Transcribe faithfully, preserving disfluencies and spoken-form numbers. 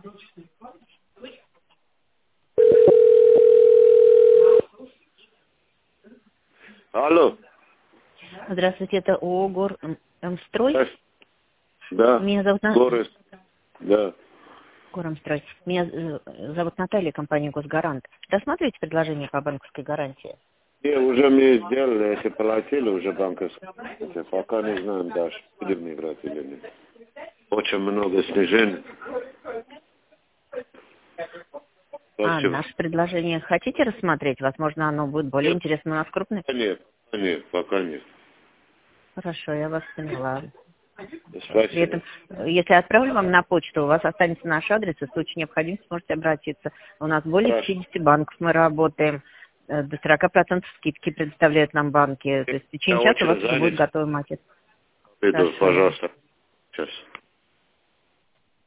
Алло. Здравствуйте, это ООО «Гор М-Строй». Да. Меня зовут На- Горы. Да. Гормстрой. Меня э, зовут Наталья, компания «Госгарант». Рассматриваете предложение по банковской гарантии? Не, уже мне сделали, эти платили уже банковские. Пока не знаем даже, будем играть или нет. Очень много снижений. А, Спасибо. наше предложение хотите рассмотреть? Возможно, оно будет более Нет. интересно. У нас крупное. Нет, нет, пока нет. Хорошо, я вас поняла. При Спасибо. этом, э, если отправлю вам на почту, у вас останется наш адрес, и в случае необходимости сможете обратиться. У нас более Хорошо. пятидесяти банков мы работаем. Э, До сорока процентов скидки предоставляют нам банки. То есть в Я течение часа у очень вас уже будет занят. готовый макет. Иду, Хорошо. пожалуйста. Сейчас.